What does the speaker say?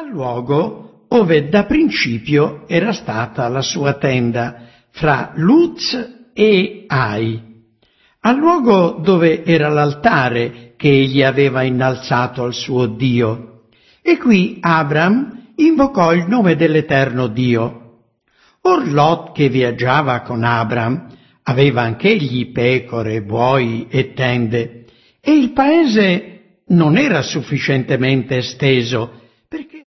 al luogo ove da principio era stata la sua tenda, fra Luz e Ai, al luogo dove era l'altare che egli aveva innalzato al suo Dio. E qui Abram invocò il nome dell'Eterno Dio. Or Lot, che viaggiava con Abram, aveva anch'egli pecore, buoi e tende, e il paese non era sufficientemente esteso, perché